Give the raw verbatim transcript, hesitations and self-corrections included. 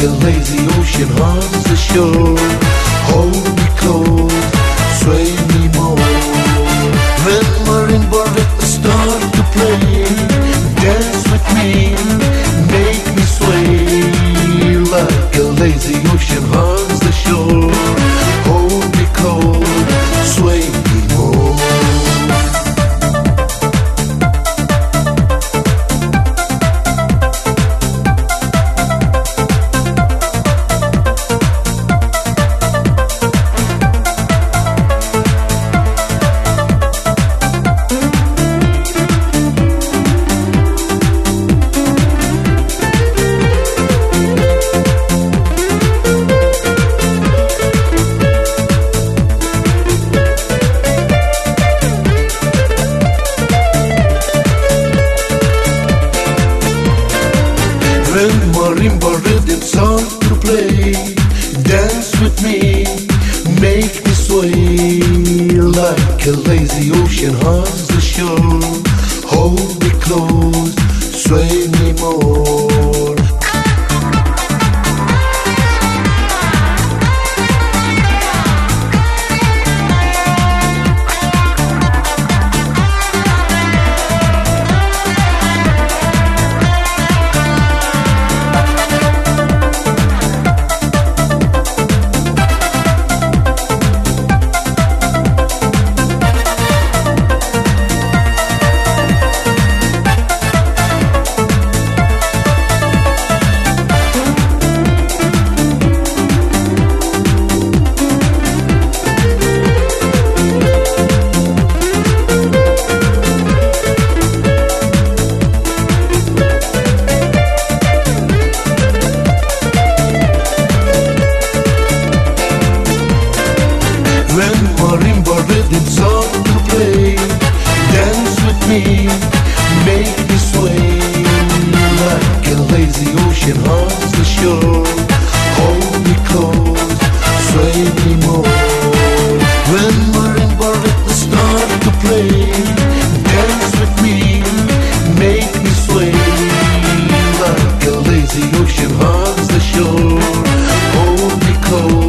a lazy ocean hugs the shore. Hold me close, sway me more. When marimba rhythms start to play, dance with me, make me sway. Like a lazy ocean hugs the shore. Hold me close, sway me more. When marimba rhythms start to play, dance with me, make me sway. Like a lazy ocean hugs the shore. Hold me close, sway me more. When marimba rhythms start to play, dance with me, make me sway. Like a lazy ocean hugs the shore. Hold me close, sway me more. When marimba rhythms start to play, dance with me, make me sway. Like a lazy ocean hugs the shore. Hold me close.